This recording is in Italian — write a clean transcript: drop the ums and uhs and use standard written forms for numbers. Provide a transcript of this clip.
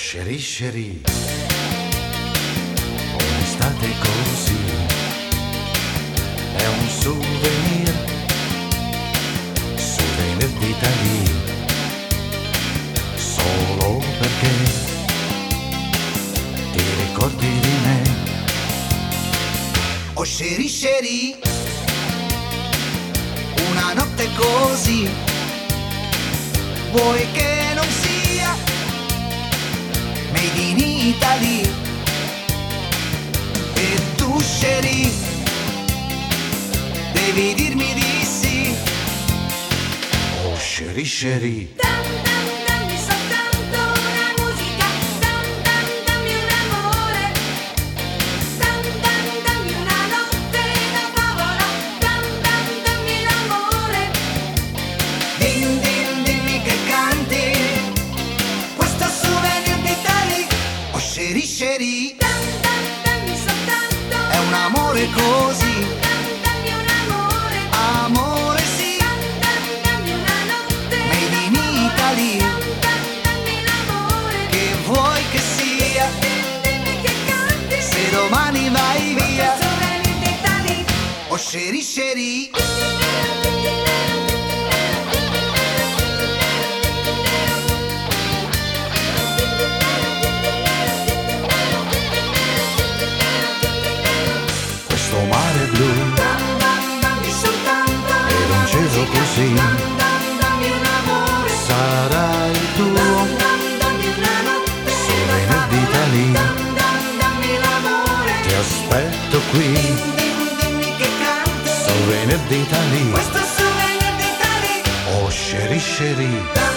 Sherry Sherry, un'estate così, è un souvenir d'Italia, solo perché ti ricordi di me. Oh Sherry Sherry, una notte così, vuoi che non sia made in Italy? E tu Sherry, devi dirmi di sì. Oh Sherry Sherry, Dammi soltanto una musica, dammi un amore, dammi una notte da favola, dammi l'amore. Dimmi che canti questo souvenir d'Italia. Oh Sherry Sherry, Dammi soltanto è un amore così, dammi un amore, amore sì, dammi una notte made in Italy. dammi l'amore. Che vuoi che sia, Dimmi che canti, se domani vai via. souvenir d'Italia. Oh Sherry Sherry, questo mare blu Dammi soltanto ed un cielo così, dammi un amore, sarà il tuo dammi una notte souvenir d'Italia. dammi l'amore. Ti aspetto qui, dimmi che canti souvenir d'Italia. questo souvenir d'Italia. Oh Sherry Sherry,